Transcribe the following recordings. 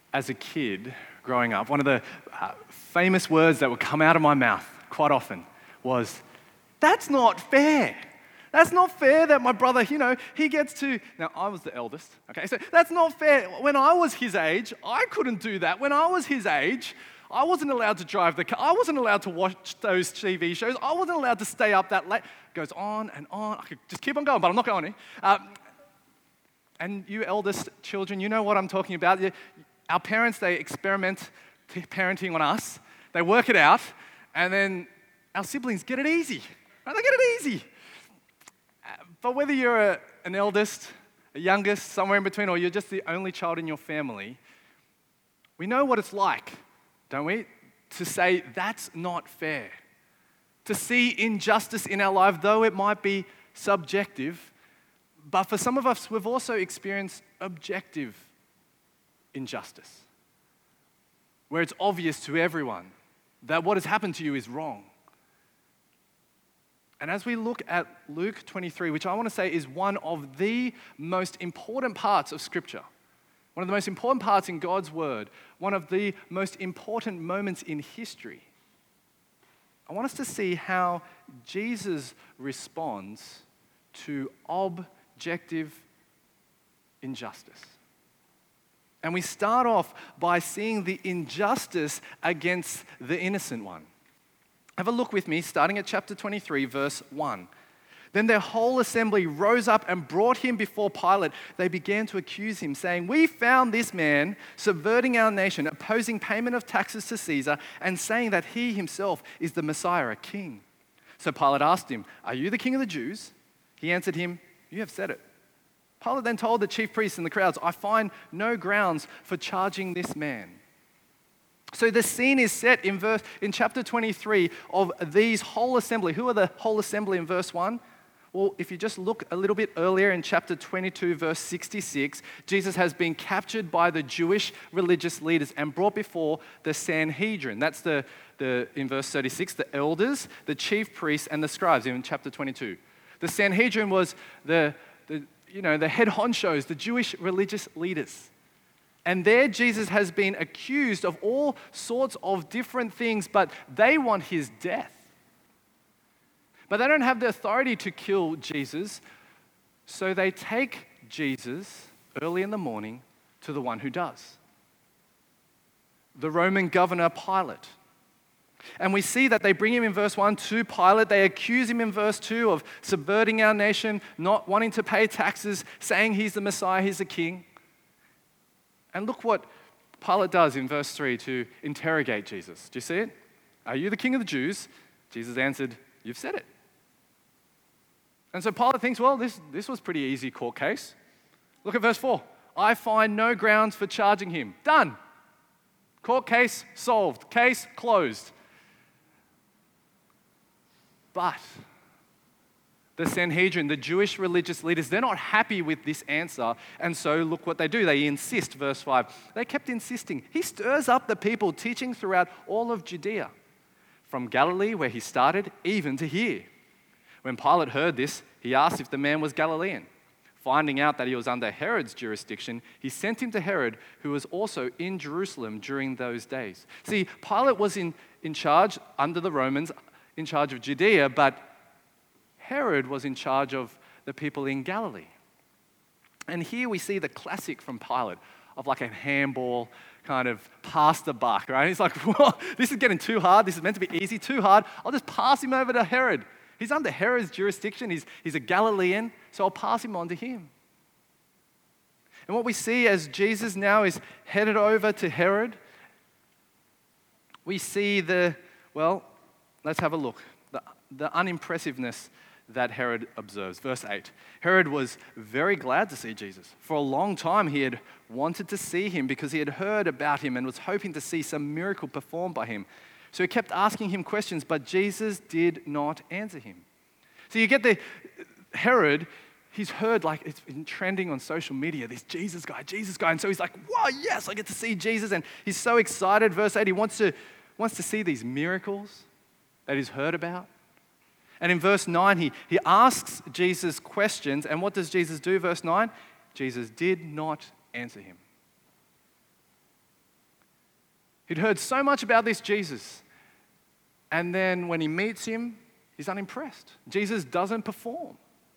as a kid growing up, one of the famous words that would come out of my mouth quite often was, "That's not fair. That's not fair that my brother, he gets to..." Now, I was the eldest, okay? So that's not fair. When I was his age, I couldn't do that. When I was his age, I wasn't allowed to drive the car. I wasn't allowed to watch those TV shows. I wasn't allowed to stay up that late. It goes on and on. I could just keep on going, but I'm not going to. And you eldest children, you know what I'm talking about. Our parents, they experiment parenting on us. They work it out, and then our siblings get it easy. Right? They get it easy. But whether you're an eldest, a youngest, somewhere in between, or you're just the only child in your family, we know what it's like, don't we? To say, that's not fair. To see injustice in our life, though it might be subjective, but for some of us, we've also experienced objective injustice, where it's obvious to everyone that what has happened to you is wrong. And as we look at Luke 23, which I want to say is one of the most important parts of Scripture, one of the most important parts in God's Word, one of the most important moments in history, I want us to see how Jesus responds to objective injustice. And we start off by seeing the injustice against the innocent one. Have a look with me, starting at chapter 23, verse 1. Then their whole assembly rose up and brought him before Pilate. They began to accuse him, saying, "We found this man subverting our nation, opposing payment of taxes to Caesar, and saying that he himself is the Messiah, a king." So Pilate asked him, "Are you the king of the Jews?" He answered him, "You have said it." Pilate then told the chief priests and the crowds, "I find no grounds for charging this man." So the scene is set in chapter 23 of these whole assembly. Who are the whole assembly in verse 1? Well, if you just look a little bit earlier in chapter 22, verse 66, Jesus has been captured by the Jewish religious leaders and brought before the Sanhedrin. That's in verse 36, the elders, the chief priests, and the scribes in chapter 22. The Sanhedrin was the head honchos, the Jewish religious leaders. And there Jesus has been accused of all sorts of different things, but they want his death. But they don't have the authority to kill Jesus, so they take Jesus early in the morning to the one who does, the Roman governor Pilate. And we see that they bring him in verse 1 to Pilate. They accuse him in verse 2 of subverting our nation, not wanting to pay taxes, saying he's the Messiah, he's the king. And look what Pilate does in verse 3 to interrogate Jesus. Do you see it? "Are you the king of the Jews?" Jesus answered, "You've said it." And so Pilate thinks, well, this was pretty easy court case. Look at verse 4. "I find no grounds for charging him." Done. Court case solved. Case closed. But the Sanhedrin, the Jewish religious leaders, they're not happy with this answer. And so look what they do. They insist, verse 5. They kept insisting. "He stirs up the people, teaching throughout all of Judea, from Galilee, where he started, even to here." When Pilate heard this, he asked if the man was Galilean. Finding out that he was under Herod's jurisdiction, he sent him to Herod, who was also in Jerusalem during those days. See, Pilate was in charge, under the Romans, in charge of Judea, but Herod was in charge of the people in Galilee. And here we see the classic from Pilate of like a handball kind of pass the buck, right? He's like, "Whoa, this is getting too hard. This is meant to be easy, too hard. I'll just pass him over to Herod. He's under Herod's jurisdiction. He's a Galilean, so I'll pass him on to him." And what we see as Jesus now is headed over to Herod, we see let's have a look. The unimpressiveness that Herod observes. Verse 8. Herod was very glad to see Jesus. For a long time he had wanted to see him because he had heard about him and was hoping to see some miracle performed by him. So he kept asking him questions, but Jesus did not answer him. So you get Herod, he's heard, like, it's been trending on social media, this Jesus guy. And so he's like, "Whoa, yes, I get to see Jesus." And he's so excited. Verse 8, he wants to see these miracles that he's heard about. And in verse 9, he asks Jesus questions. And what does Jesus do, verse 9? Jesus did not answer him. He'd heard so much about this Jesus. And then when he meets him, he's unimpressed. Jesus doesn't perform.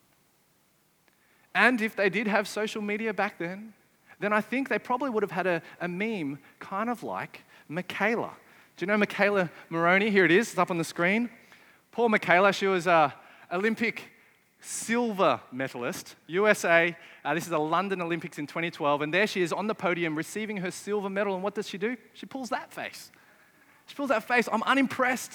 And if they did have social media back then I think they probably would have had a meme kind of like Michaela. Do you know Michaela Maroney? Here it is. It's up on the screen. Poor Michaela, she was an Olympic silver medalist, USA. This is the London Olympics in 2012. And there she is on the podium receiving her silver medal. And what does she do? She pulls that face. She pulls that face. I'm unimpressed.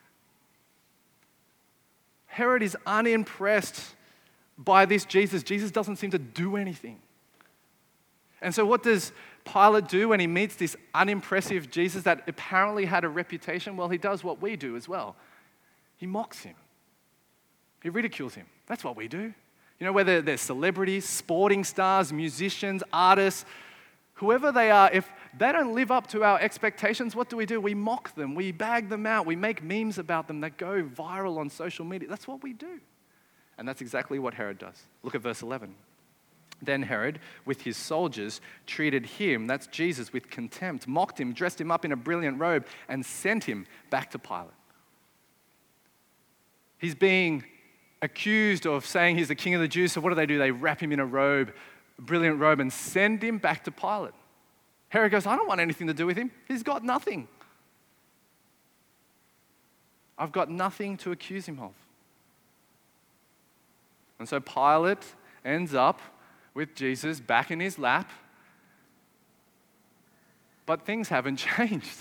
Herod is unimpressed by this Jesus. Jesus doesn't seem to do anything. And so what does Pilate do when he meets this unimpressive Jesus that apparently had a reputation? Well, he does what we do as well. He mocks him. He ridicules him. That's what we do. You know, whether they're celebrities, sporting stars, musicians, artists, whoever they are, if they don't live up to our expectations, what do? We mock them. We bag them out. We make memes about them that go viral on social media. That's what we do. And that's exactly what Herod does. Look at verse 11. Then Herod, with his soldiers, treated him, that's Jesus, with contempt, mocked him, dressed him up in a brilliant robe, and sent him back to Pilate. He's being accused of saying he's the king of the Jews, so what do? They wrap him in a robe, a brilliant robe, and send him back to Pilate. Herod goes, I don't want anything to do with him. He's got nothing. I've got nothing to accuse him of. And so Pilate ends up with Jesus back in his lap. But things haven't changed.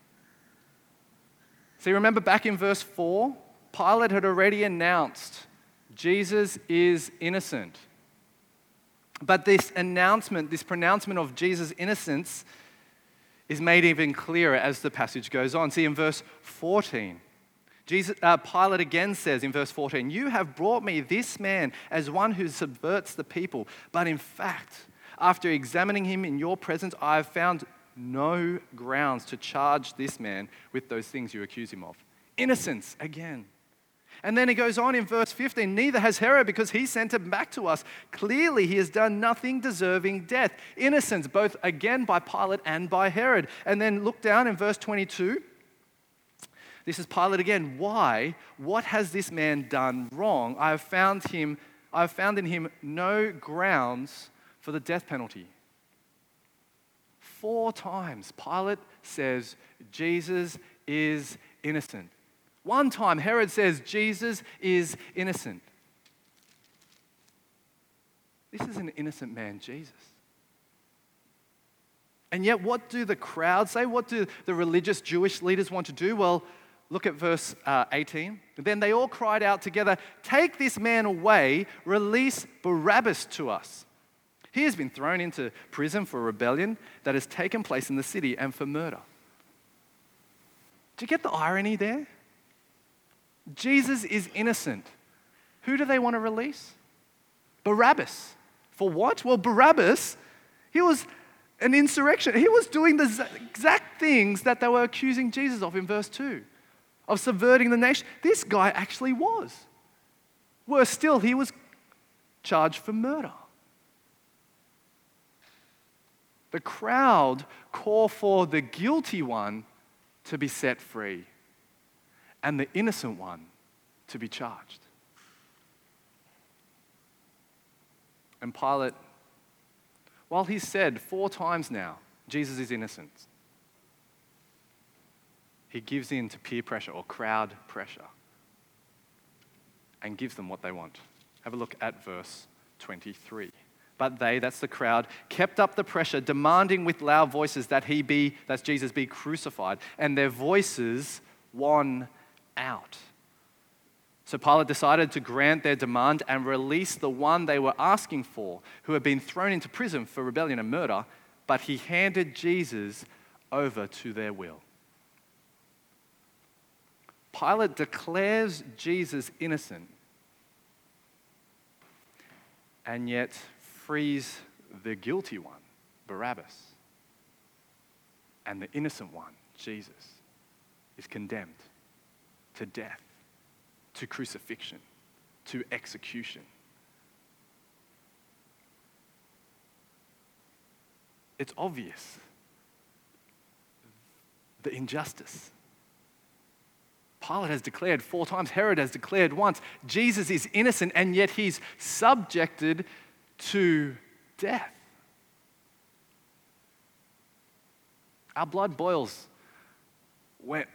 See, remember back in verse 4, Pilate had already announced Jesus is innocent. But this announcement, this pronouncement of Jesus' innocence is made even clearer as the passage goes on. See, in verse 14, Pilate again says in verse 14, you have brought me this man as one who subverts the people. But in fact, after examining him in your presence, I have found no grounds to charge this man with those things you accuse him of. Innocence again. And then he goes on in verse 15, neither has Herod because he sent him back to us. Clearly he has done nothing deserving death. Innocence, both again by Pilate and by Herod. And then look down in verse 22. This is Pilate again. Why? What has this man done wrong? I have found in him no grounds for the death penalty. 4 times Pilate says Jesus is innocent. 1 time Herod says Jesus is innocent. This is an innocent man, Jesus. And yet what do the crowd say? What do the religious Jewish leaders want to do? Well, look at verse 18. Then they all cried out together, take this man away, release Barabbas to us. He has been thrown into prison for rebellion that has taken place in the city and for murder. Do you get the irony there? Jesus is innocent. Who do they want to release? Barabbas. For what? Well, Barabbas, he was an insurrection. He was doing the exact things that they were accusing Jesus of in verse 2, of subverting the nation. This guy actually was. Worse still, he was charged for murder. The crowd call for the guilty one to be set free and the innocent one to be charged. And Pilate, while he's said 4 times now, Jesus is innocent, he gives in to peer pressure or crowd pressure and gives them what they want. Have a look at verse 23. But they, that's the crowd, kept up the pressure, demanding with loud voices that that's Jesus, be crucified. And their voices won out. So Pilate decided to grant their demand and release the one they were asking for, who had been thrown into prison for rebellion and murder, but he handed Jesus over to their will. Pilate declares Jesus innocent, and yet frees the guilty one, Barabbas. And the innocent one, Jesus, is condemned to death, to crucifixion, to execution. It's obvious. the injustice. Pilate has declared 4 times, Herod has declared once, Jesus is innocent, and yet he's subjected to death. Our blood boils when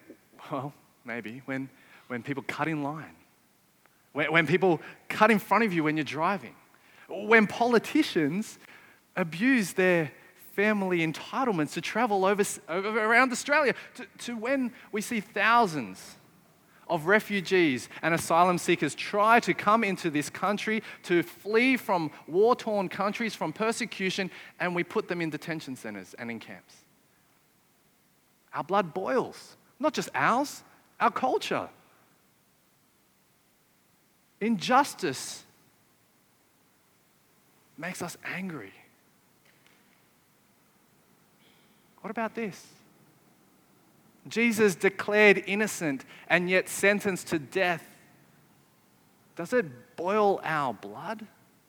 people cut in line, when people cut in front of you when you're driving, when politicians abuse their family entitlements to travel around Australia, to when we see thousands of refugees and asylum seekers try to come into this country to flee from war-torn countries, from persecution, and we put them in detention centers and in camps. Our blood boils, not just ours, our culture. Injustice makes us angry. What about this? Jesus declared innocent and yet sentenced to death. Does it boil our blood?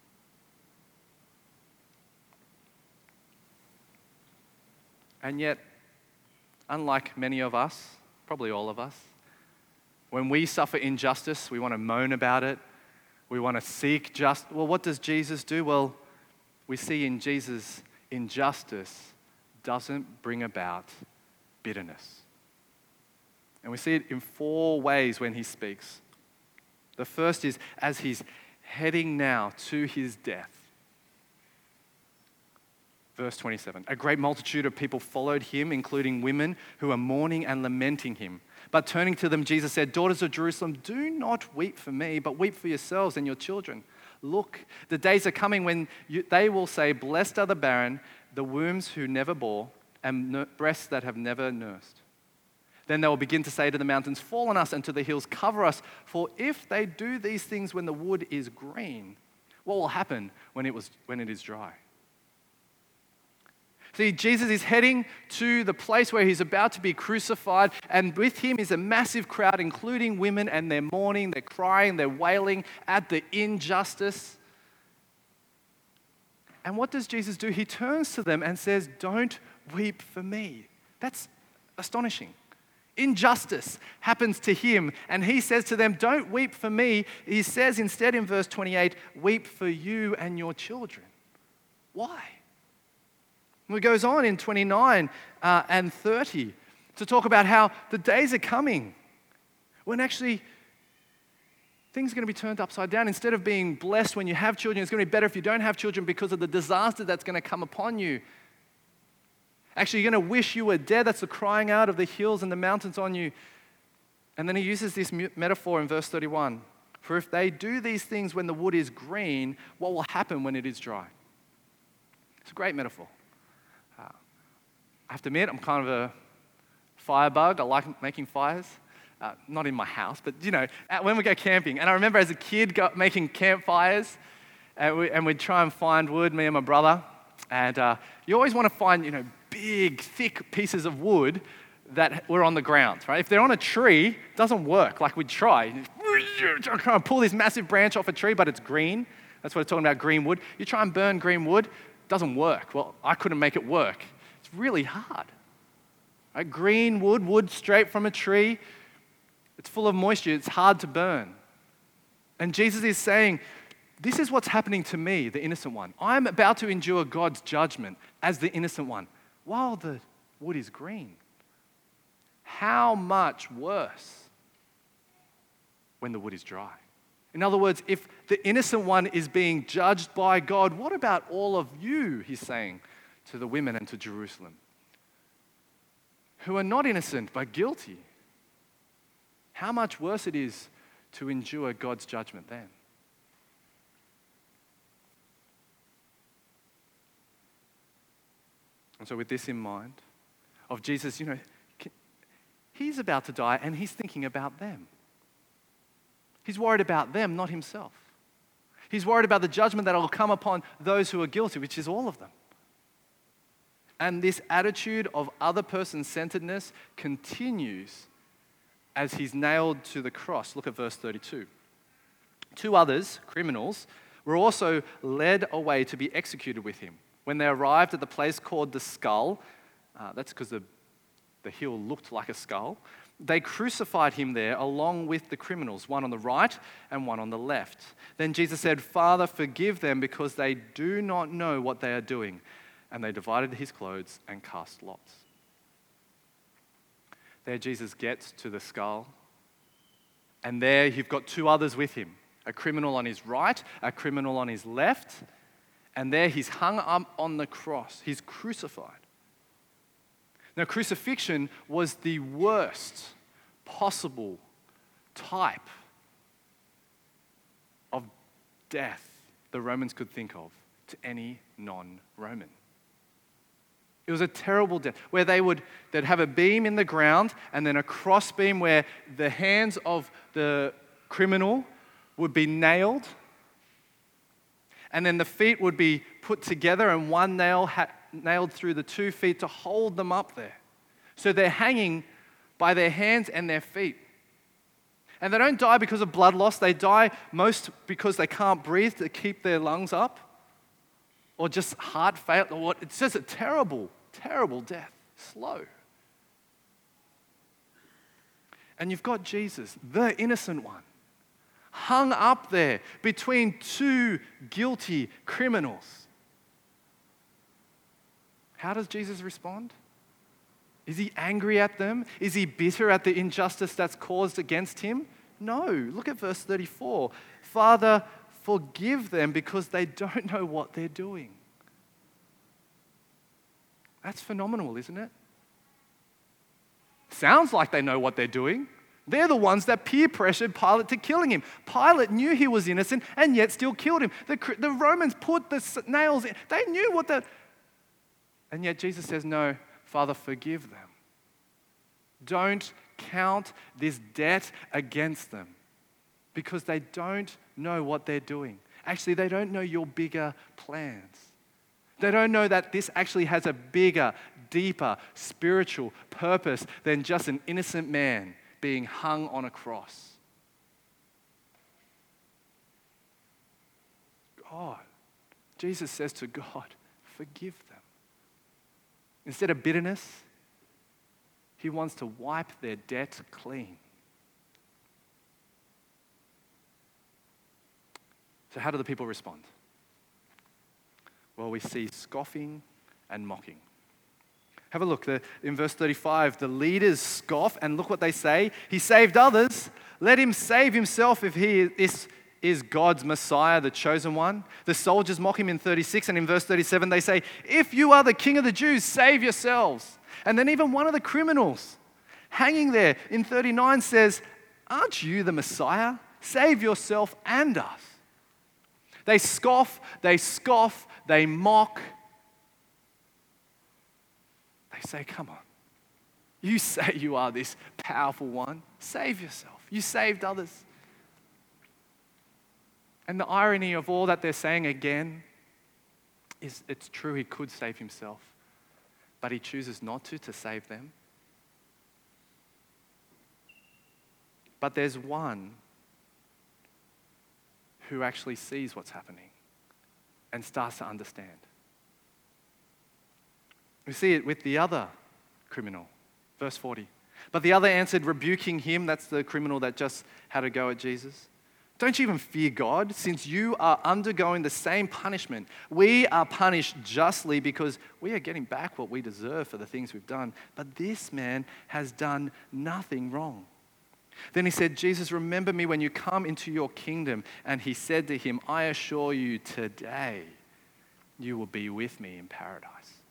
And yet, unlike many of us, probably all of us, when we suffer injustice, we want to moan about it. We want to seek justice. Well, what does Jesus do? Well, we see in Jesus, injustice doesn't bring about bitterness. And we see it in 4 ways when he speaks. The first is as he's heading now to his death. Verse 27, a great multitude of people followed him, including women who are mourning and lamenting him. But turning to them, Jesus said, daughters of Jerusalem, do not weep for me, but weep for yourselves and your children. Look, the days are coming when they will say, blessed are the barren, the wombs who never bore, and breasts that have never nursed. Then they will begin to say to the mountains, fall on us, and to the hills, cover us. For if they do these things when the wood is green, what will happen when it is dry? See, Jesus is heading to the place where he's about to be crucified, and with him is a massive crowd, including women, and they're mourning, they're crying, they're wailing at the injustice. And what does Jesus do? He turns to them and says, don't weep for me. That's astonishing. Injustice happens to him, and he says to them, don't weep for me. He says instead in verse 28, weep for you and your children. Why? And it goes on in 29 and 30 to talk about how the days are coming when actually things are going to be turned upside down. Instead of being blessed when you have children, it's going to be better if you don't have children because of the disaster that's going to come upon you. Actually, you're going to wish you were dead. That's the crying out of the hills and the mountains on you. And then he uses this metaphor in verse 31. For if they do these things when the wood is green, what will happen when it is dry? It's a great metaphor. I have to admit, I'm kind of a firebug. I like making fires. Not in my house, but when we go camping. And I remember as a kid making campfires, and we'd try and find wood, me and my brother. And you always want to find, big, thick pieces of wood that were on the ground, right? If they're on a tree, it doesn't work. Like we'd try. Try and pull this massive branch off a tree, but it's green. That's what it's talking about, green wood. You try and burn green wood, it doesn't work. Well, I couldn't make it work. It's really hard. Right? Green wood straight from a tree, it's full of moisture. It's hard to burn. And Jesus is saying, this is what's happening to me, the innocent one. I'm about to endure God's judgment as the innocent one while the wood is green. How much worse when the wood is dry? In other words, if the innocent one is being judged by God, what about all of you, he's saying to the women and to Jerusalem, who are not innocent but guilty? How much worse it is to endure God's judgment then. And so with this in mind, of Jesus, he's about to die and he's thinking about them. He's worried about them, not himself. He's worried about the judgment that will come upon those who are guilty, which is all of them. And this attitude of other person-centeredness continues as he's nailed to the cross. Look at verse 32. 2 others, criminals, were also led away to be executed with him. When they arrived at the place called the Skull, that's because the The heel looked like a skull. They crucified him there along with the criminals, one on the right and one on the left. Then Jesus said, "Father, forgive them because they do not know what they are doing." And they divided his clothes and cast lots. There Jesus gets to the skull. And there you've got two others with him, a criminal on his right, a criminal on his left. And there he's hung up on the cross. He's crucified. Now, crucifixion was the worst possible type of death the Romans could think of to any non-Roman. It was a terrible death where they'd have a beam in the ground and then a cross beam where the hands of the criminal would be nailed, and then the feet would be put together and one nail nailed through the 2 feet to hold them up there. So they're hanging by their hands and their feet. And they don't die because of blood loss. They die most because they can't breathe to keep their lungs up, or just heart failure, or what. It's just a terrible, terrible death. Slow. And you've got Jesus, the innocent one, hung up there between two guilty criminals. How does Jesus respond? Is he angry at them? Is he bitter at the injustice that's caused against him? No. Look at verse 34. Father, forgive them because they don't know what they're doing. That's phenomenal, isn't it? Sounds like they know what they're doing. They're the ones that peer pressured Pilate to killing him. Pilate knew he was innocent and yet still killed him. The Romans put the nails in. They knew what that... And yet Jesus says, no, Father, forgive them. Don't count this debt against them because they don't know what they're doing. Actually, they don't know your bigger plans. They don't know that this actually has a bigger, deeper, spiritual purpose than just an innocent man being hung on a cross. Jesus says to God, forgive them. Instead of bitterness, he wants to wipe their debt clean. So how do the people respond? Well, we see scoffing and mocking. Have a look. In verse 35, the leaders scoff, and look what they say. He saved others. Let him save himself if he is God's Messiah, the chosen one. The soldiers mock him in 36, and in verse 37 they say, if you are the king of the Jews, save yourselves. And then even one of the criminals hanging there in 39 says, aren't you the Messiah? Save yourself and us. They scoff, they mock. They say, come on. You say you are this powerful one. Save yourself. You saved others. And the irony of all that they're saying again is it's true, he could save himself, but he chooses not to save them. But there's one who actually sees what's happening and starts to understand. We see it with the other criminal, verse 40. But the other answered, rebuking him, that's the criminal that just had a go at Jesus. Don't you even fear God, since you are undergoing the same punishment? We are punished justly because we are getting back what we deserve for the things we've done. But this man has done nothing wrong. Then he said, Jesus, remember me when you come into your kingdom. And he said to him, I assure you today you will be with me in paradise.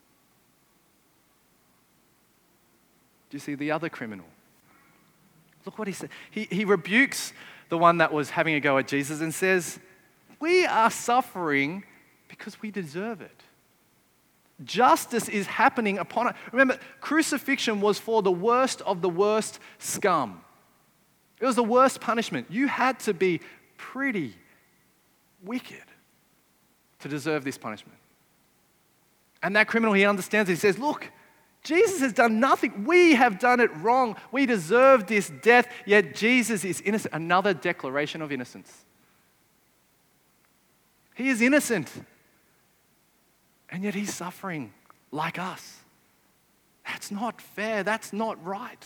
Do you see the other criminal? Look what he said. He rebukes the one that was having a go at Jesus and says, we are suffering because we deserve it. Justice is happening upon us. Remember, crucifixion was for the worst of the worst scum. It was the worst punishment. You had to be pretty wicked to deserve this punishment. And that criminal, he understands it. He says, look, Jesus has done nothing. We have done it wrong. We deserve this death, yet Jesus is innocent. Another declaration of innocence. He is innocent, and yet he's suffering like us. That's That's not fair. That's not right.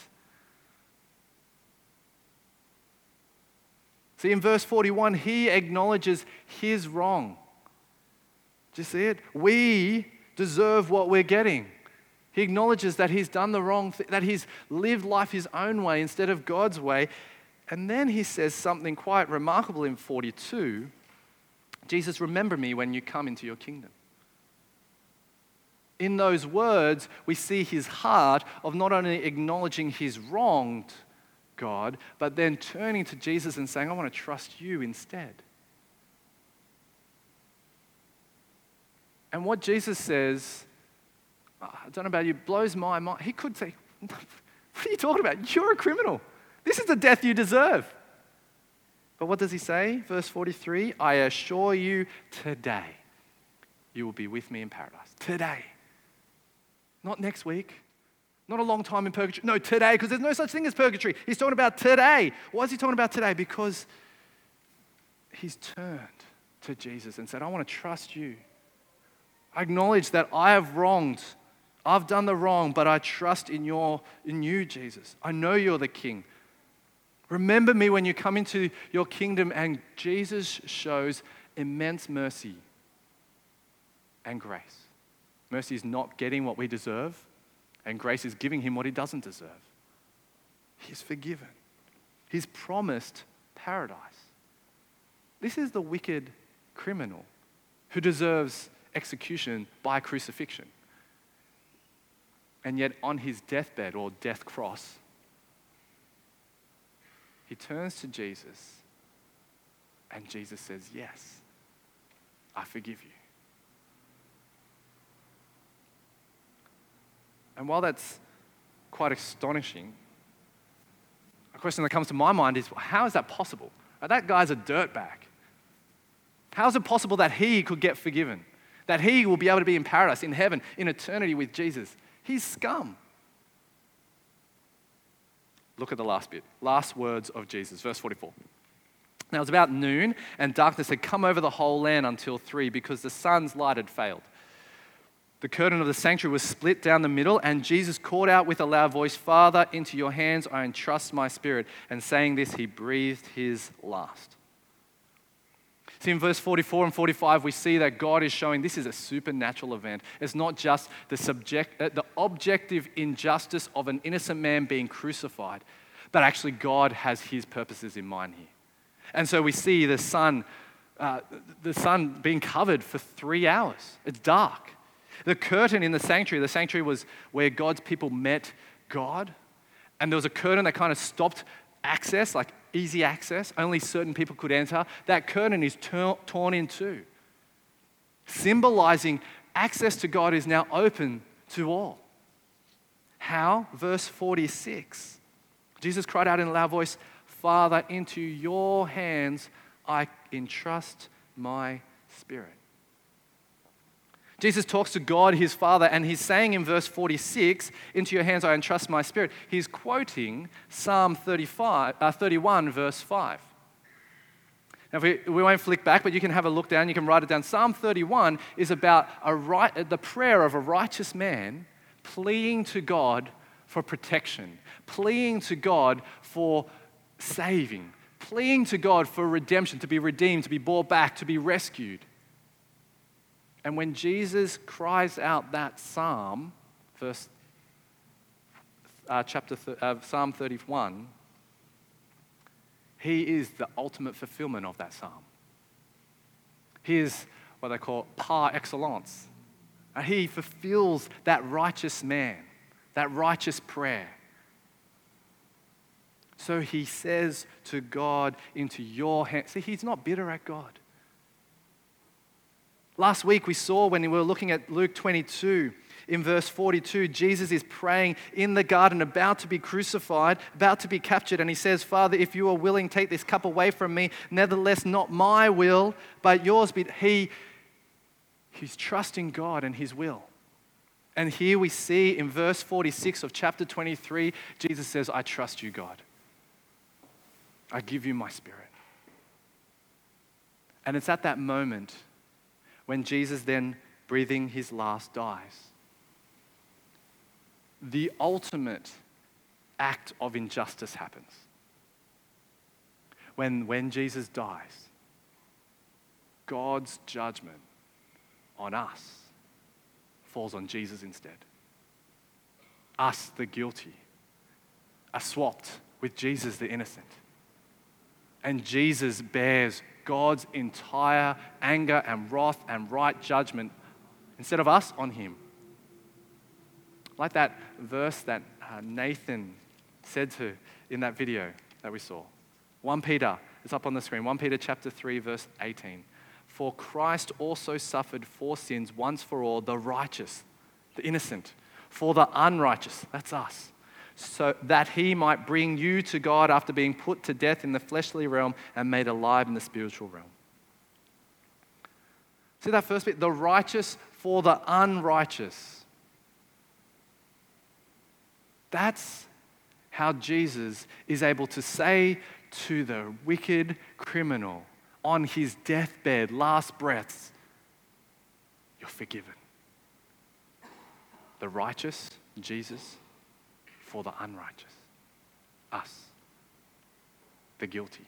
See, in verse 41, he acknowledges his wrong. Do you see it? We deserve what we're getting. He acknowledges that he's done the wrong thing, that he's lived life his own way instead of God's way. And then he says something quite remarkable in 42. Jesus, remember me when you come into your kingdom. In those words, we see his heart of not only acknowledging he's wronged God, but then turning to Jesus and saying, I want to trust you instead. And what Jesus says, I don't know about you, blows my mind. He could say, what are you talking about? You're a criminal. This is the death you deserve. But what does he say? Verse 43, I assure you today, you will be with me in paradise. Today. Not next week. Not a long time in purgatory. No, today, because there's no such thing as purgatory. He's talking about today. Why is he talking about today? Because he's turned to Jesus and said, I want to trust you. I acknowledge that I have wronged. I've done the wrong, but I trust in you, Jesus. I know you're the King. Remember me when you come into your kingdom. And Jesus shows immense mercy and grace. Mercy is not getting what we deserve, and grace is giving him what he doesn't deserve. He's forgiven. He's promised paradise. This is the wicked criminal who deserves execution by crucifixion. And yet on his deathbed or death cross, he turns to Jesus and Jesus says, yes, I forgive you. And while that's quite astonishing, a question that comes to my mind is, how is that possible? That guy's a dirtbag. How is it possible that he could get forgiven? That he will be able to be in paradise, in heaven, in eternity with Jesus? He's scum. Look at the last bit. Last words of Jesus, verse 44. Now it was about noon, and darkness had come over the whole land until 3, because the sun's light had failed. The curtain of the sanctuary was split down the middle, and Jesus called out with a loud voice, Father, into your hands I entrust my spirit. And saying this, he breathed his last. See, in verse 44 and 45, we see that God is showing this is a supernatural event. It's not just the objective injustice of an innocent man being crucified, but actually God has his purposes in mind here. And so we see the sun being covered for 3 hours. It's dark. The curtain in the sanctuary was where God's people met God. And there was a curtain that kind of stopped access, like easy access. Only certain people could enter. That curtain is torn in two, symbolizing access to God is now open to all. How? Verse 46. Jesus cried out in a loud voice, Father, into your hands I entrust my spirit. Jesus talks to God, his Father, and he's saying in verse 46, into your hands I entrust my spirit. He's quoting Psalm 31, verse 5. Now, we won't flick back, but you can have a look down, you can write it down. Psalm 31 is about the prayer of a righteous man pleading to God for protection, pleading to God for saving, pleading to God for redemption, to be redeemed, to be brought back, to be rescued. And when Jesus cries out that psalm, Psalm 31, he is the ultimate fulfillment of that psalm. He is what they call par excellence. And he fulfills that righteous man, that righteous prayer. So he says to God, into your hands. See, he's not bitter at God. Last week we saw when we were looking at Luke 22, in verse 42, Jesus is praying in the garden, about to be crucified, about to be captured, and he says, Father, if you are willing, take this cup away from me. Nevertheless, not my will, but yours be. He's trusting God and his will. And here we see in verse 46 of chapter 23, Jesus says, I trust you, God. I give you my spirit. And it's at that moment when Jesus then, breathing his last, dies. the ultimate act of injustice happens. When Jesus dies, God's judgment on us falls on Jesus instead. Us, the guilty, are swapped with Jesus, the innocent. And Jesus bears God's entire anger and wrath and right judgment instead of us on him. Like that verse that Nathan said in that video that we saw. 1 Peter, it's up on the screen, 1 Peter chapter 3, verse 18. For Christ also suffered for sins once for all, the righteous, the innocent, for the unrighteous, that's us, so that he might bring you to God after being put to death in the fleshly realm and made alive in the spiritual realm. See that first bit? The righteous for the unrighteous. That's how Jesus is able to say to the wicked criminal on his deathbed, last breaths, you're forgiven. The righteous, Jesus, for the unrighteous, us, the guilty.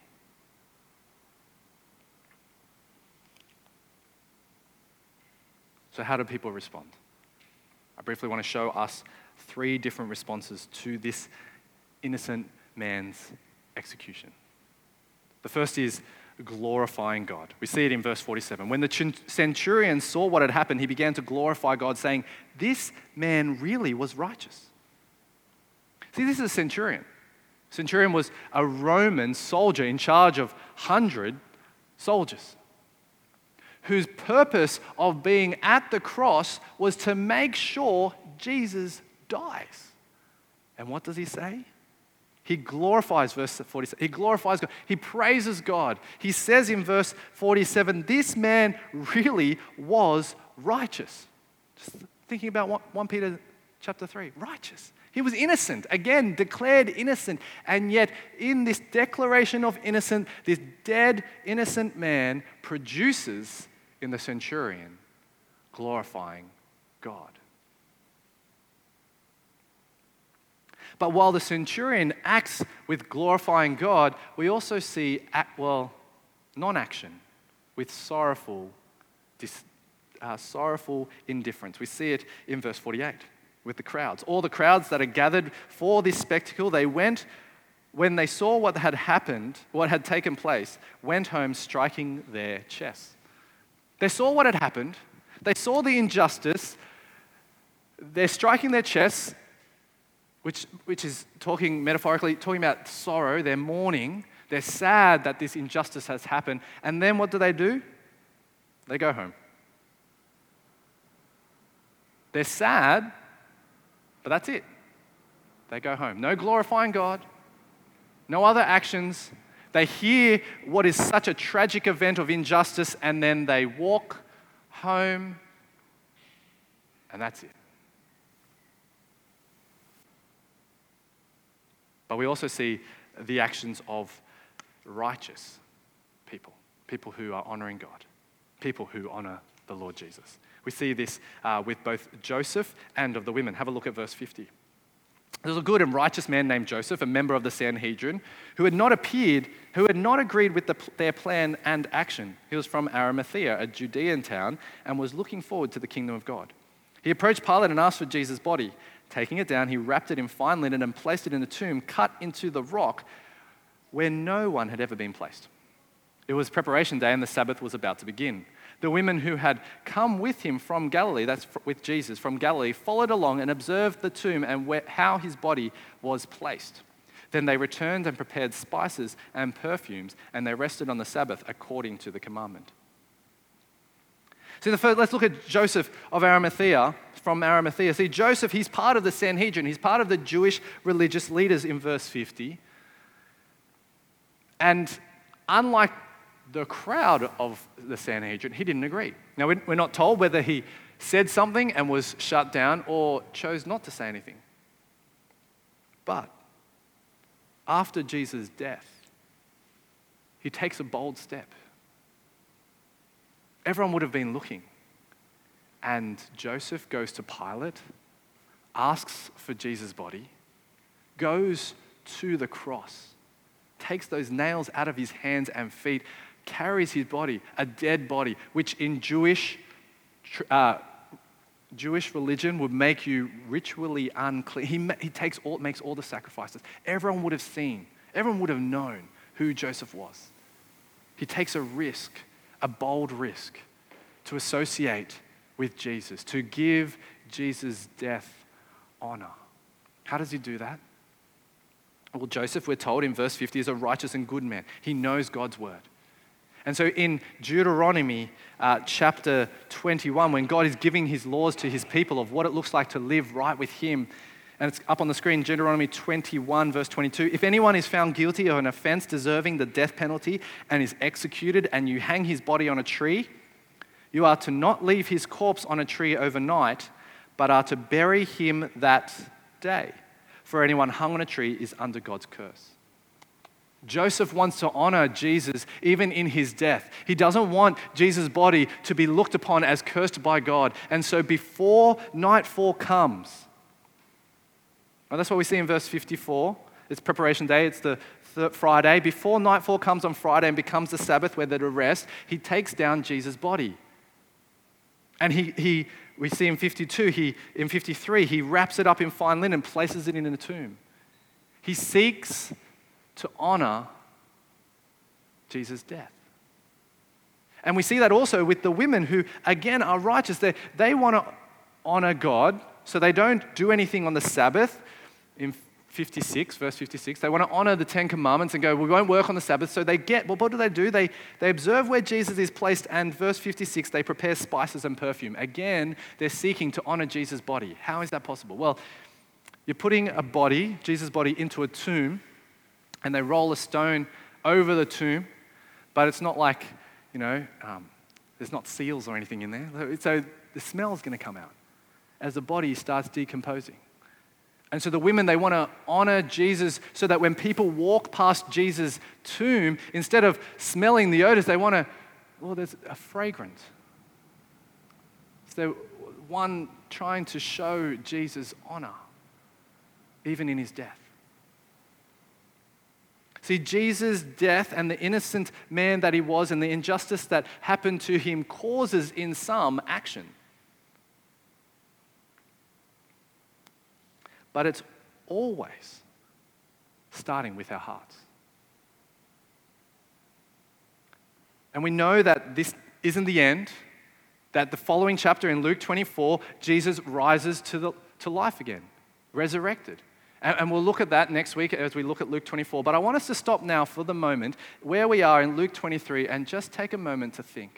So how do people respond? I briefly want to show us 3 different responses to this innocent man's execution. The first is glorifying God. We see it in verse 47. When the centurion saw what had happened, he began to glorify God, saying, "This man really was righteous." See, this is a centurion. Centurion was a Roman soldier in charge of 100 soldiers, whose purpose of being at the cross was to make sure Jesus dies. And what does he say? He glorifies, verse 47, he glorifies God. He praises God. He says in verse 47, this man really was righteous. Just thinking about 1 Peter chapter 3, righteous. He was innocent, again, declared innocent. And yet, in this declaration of innocence, this dead, innocent man produces in the centurion glorifying God. But while the centurion acts with glorifying God, we also see, non-action with sorrowful indifference. We see it in verse 48 with the crowds. All the crowds that are gathered for this spectacle, they went, when they saw what had happened, what had taken place, went home striking their chests. They saw what had happened. They saw the injustice. They're striking their chests, which is metaphorically talking about sorrow. They're mourning. They're sad that this injustice has happened. And then what do? They go home. They're sad, but that's it. They go home. No glorifying God. No other actions. They hear what is such a tragic event of injustice, and then they walk home, and that's it. But we also see the actions of righteous people who are honoring God, people who honor the Lord Jesus. We see this with both Joseph and of the women. Have a look at verse 50. There was a good and righteous man named Joseph, a member of the Sanhedrin, who had not agreed with their plan and action. He was from Arimathea, a Judean town, and was looking forward to the kingdom of God. He approached Pilate and asked for Jesus' body. Taking it down, he wrapped it in fine linen and placed it in a tomb cut into the rock where no one had ever been placed. It was preparation day and the Sabbath was about to begin. The women who had come with him from Galilee, that's with Jesus from Galilee, followed along and observed the tomb and how his body was placed. Then they returned and prepared spices and perfumes, and they rested on the Sabbath according to the commandment. So let's look at Joseph of Arimathea, from Arimathea. See, Joseph, he's part of the Sanhedrin. He's part of the Jewish religious leaders in verse 50. And unlike the crowd of the Sanhedrin, he didn't agree. Now, we're not told whether he said something and was shut down or chose not to say anything. But after Jesus' death, he takes a bold step. Everyone would have been looking. And Joseph goes to Pilate, asks for Jesus' body, goes to the cross, takes those nails out of his hands and feet, carries his body, a dead body, which in Jewish religion would make you ritually unclean. He makes all the sacrifices. Everyone would have seen, everyone would have known who Joseph was. He takes a risk, a bold risk, to associate with Jesus, to give Jesus' death honor. How does he do that? Well, Joseph, we're told in verse 50, is a righteous and good man. He knows God's word. And so in Deuteronomy chapter 21, when God is giving his laws to his people of what it looks like to live right with him, and it's up on the screen, Deuteronomy 21, verse 22. If anyone is found guilty of an offense deserving the death penalty and is executed, and you hang his body on a tree, you are to not leave his corpse on a tree overnight, but are to bury him that day. For anyone hung on a tree is under God's curse. Joseph wants to honor Jesus even in his death. He doesn't want Jesus' body to be looked upon as cursed by God. And so before nightfall comes, well, that's what we see in verse 54. It's preparation day. It's the Friday. Before nightfall comes on Friday and becomes the Sabbath where they're to rest, he takes down Jesus' body. And we see in 52, in 53, he wraps it up in fine linen and places it in a tomb. He seeks to honor Jesus' death. And we see that also with the women who, again, are righteous. They want to honor God, so they don't do anything on the Sabbath. In 56, verse 56, they want to honor the Ten Commandments and go, we won't work on the Sabbath. So what do? They observe where Jesus is placed, and verse 56, they prepare spices and perfume. Again, they're seeking to honor Jesus' body. How is that possible? Well, you're putting a body, Jesus' body, into a tomb, and they roll a stone over the tomb, but it's not like, there's not seals or anything in there. So the smell is going to come out as the body starts decomposing. And so the women, they want to honor Jesus so that when people walk past Jesus' tomb, instead of smelling the odors, they want to, there's a fragrance. So one trying to show Jesus honor, even in his death. See, Jesus' death and the innocent man that he was and the injustice that happened to him causes in some action. But it's always starting with our hearts. And we know that this isn't the end, that the following chapter in Luke 24, Jesus rises to life again, resurrected. And we'll look at that next week as we look at Luke 24. But I want us to stop now for the moment where we are in Luke 23 and just take a moment to think.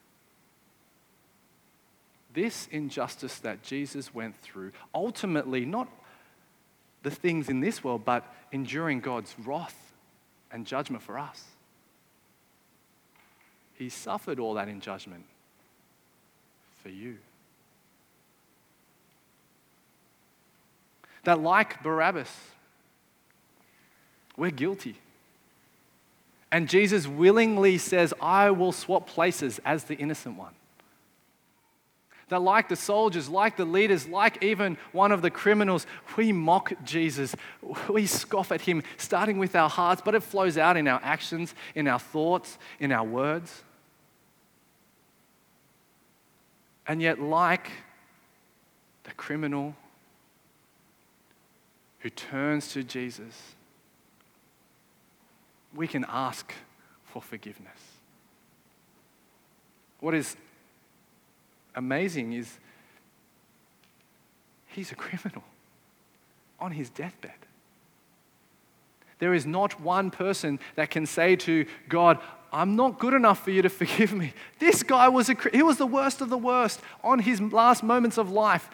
This injustice that Jesus went through, ultimately not the things in this world, but enduring God's wrath and judgment for us. He suffered all that in judgment for you. That like Barabbas, we're guilty. And Jesus willingly says, I will swap places as the innocent one. That like the soldiers, like the leaders, like even one of the criminals, we mock Jesus. We scoff at him, starting with our hearts, but it flows out in our actions, in our thoughts, in our words. And yet, like the criminal who turns to Jesus, we can ask for forgiveness. What is amazing is he's a criminal on his deathbed. There is not one person that can say to God, I'm not good enough for you to forgive me. This guy he was the worst of the worst on his last moments of life.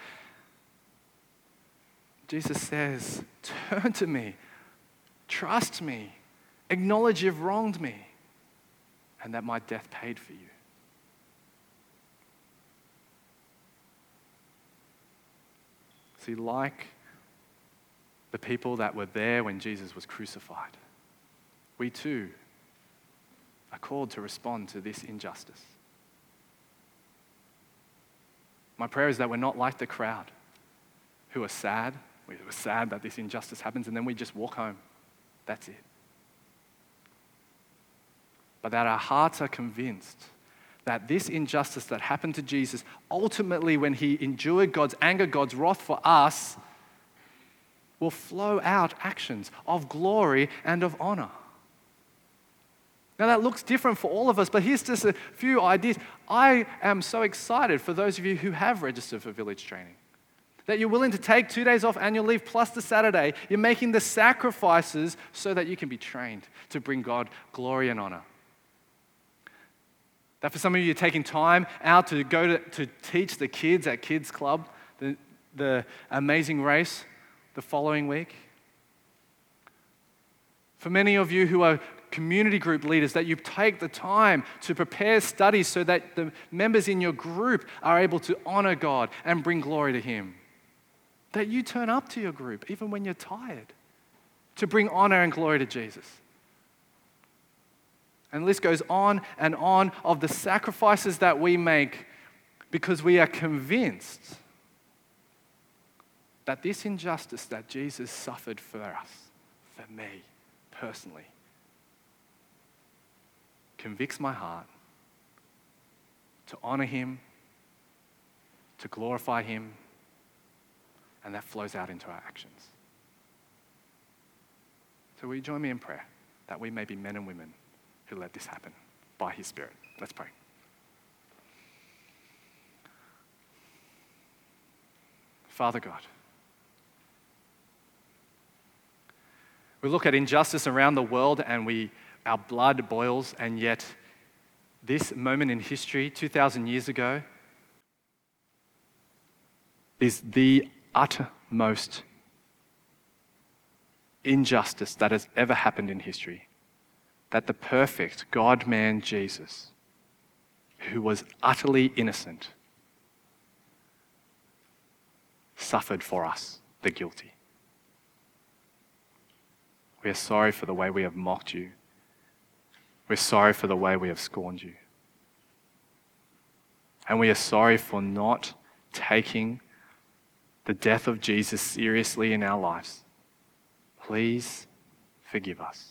Jesus says, turn to me, trust me, acknowledge you've wronged me, and that my death paid for you. See, like the people that were there when Jesus was crucified, we too are called to respond to this injustice. My prayer is that we're not like the crowd who are sad. We're sad that this injustice happens, and then we just walk home. That's it. But that our hearts are convinced that this injustice that happened to Jesus, ultimately when he endured God's anger, God's wrath for us, will flow out actions of glory and of honor. Now that looks different for all of us, but here's just a few ideas. I am so excited for those of you who have registered for village training, that you're willing to take 2 days off annual leave plus the Saturday. You're making the sacrifices so that you can be trained to bring God glory and honor. That for some of you, you're taking time out to go to teach the kids at Kids Club the Amazing Race the following week. For many of you who are community group leaders, that you take the time to prepare studies so that the members in your group are able to honor God and bring glory to Him. That you turn up to your group even when you're tired to bring honor and glory to Jesus. And the list goes on and on of the sacrifices that we make because we are convinced that this injustice that Jesus suffered for us, for me personally, convicts my heart to honor Him, to glorify Him, and that flows out into our actions. So will you join me in prayer that we may be men and women who let this happen by His Spirit? Let's pray. Father God, we look at injustice around the world and our blood boils, and yet this moment in history, 2,000 years ago, is the uttermost injustice that has ever happened in history. That the perfect God-man Jesus, who was utterly innocent, suffered for us, the guilty. We are sorry for the way we have mocked you. We're sorry for the way we have scorned you. And we are sorry for not taking the death of Jesus seriously in our lives. Please forgive us.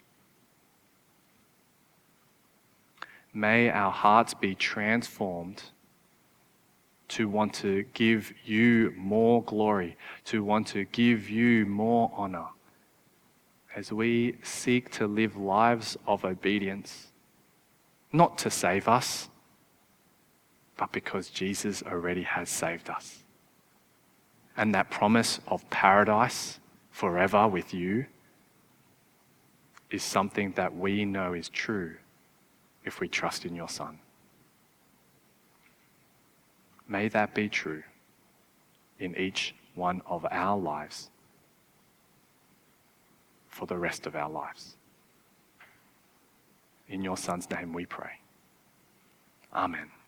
May our hearts be transformed to want to give you more glory, to want to give you more honor, as we seek to live lives of obedience, not to save us, but because Jesus already has saved us. And that promise of paradise forever with you is something that we know is true if we trust in your Son. May that be true in each one of our lives for the rest of our lives. In your Son's name we pray. Amen.